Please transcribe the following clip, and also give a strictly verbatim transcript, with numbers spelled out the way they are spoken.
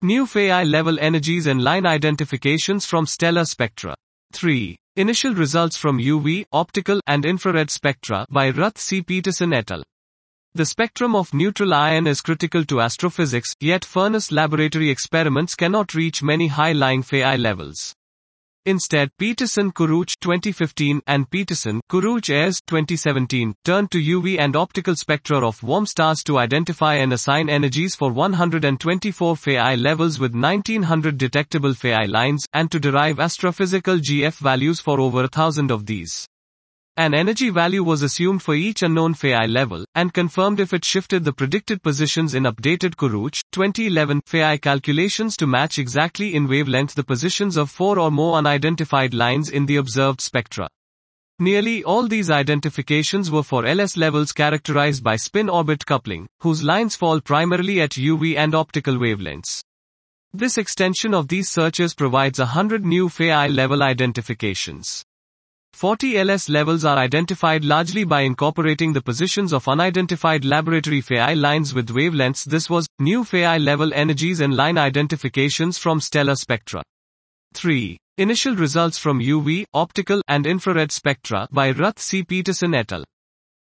New Fai level energies and line identifications from stellar spectra. three. Initial results from U V, optical, and infrared spectra by Ruth C. Peterson et al. The spectrum of neutral iron is critical to astrophysics, yet furnace laboratory experiments cannot reach many high-lying Fai levels. Instead, Peterson-Kuruch twenty fifteen and Peterson-Kuruch-Ayres twenty seventeen turned to U V and optical spectra of warm stars to identify and assign energies for one hundred twenty-four Fai levels with nineteen hundred detectable Fai lines, and to derive astrophysical G F values for over a thousand of these. An energy value was assumed for each unknown Fai level, and confirmed if it shifted the predicted positions in updated Kuruch twenty eleven Fai calculations to match exactly in wavelength the positions of four or more unidentified lines in the observed spectra. Nearly all these identifications were for L S levels characterized by spin-orbit coupling, whose lines fall primarily at U V and optical wavelengths. This extension of these searches provides a hundred new Fai level identifications. forty L S levels are identified largely by incorporating the positions of unidentified laboratory Fai lines with wavelengths. This was, new Fai level energies and line identifications from stellar spectra. three. Initial results from U V, optical, and infrared spectra by Ruth C. Peterson et al.